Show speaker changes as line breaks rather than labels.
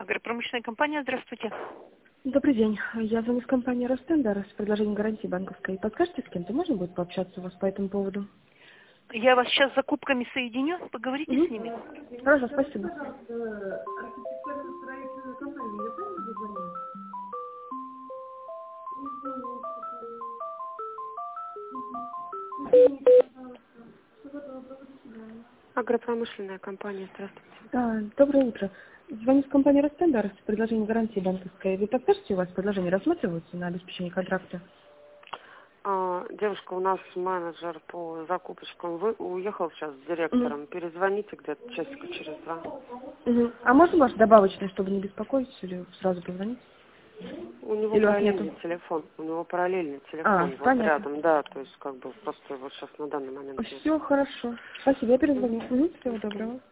Агропромышленная компания, здравствуйте.
Добрый день. Я звоню с компании Ростендер с предложением гарантии банковской. Подскажете, с кем-то можно будет пообщаться у вас по этому поводу?
Я вас сейчас с закупками соединю, поговорите с ними.
Хорошо, спасибо.
Агропромышленная компания, здравствуйте.
Доброе утро. Звоню с компании Ростендер с предложением гарантии банковской. Вы подскажете, у вас предложения рассматриваются на обеспечение контракта?
Девушка, у нас менеджер по закупочкам уехал сейчас с директором. Перезвоните где-то часика через 2.
А можно ваш добавочный, чтобы не беспокоить, или сразу позвонить?
У него
Или у вас
параллельный
нету?
телефон. У него параллельный телефон вот
Понятно.
рядом, да, то есть как бы просто его сейчас на данный момент нет.
Все хорошо. Спасибо, я перезвоню. Всего доброго.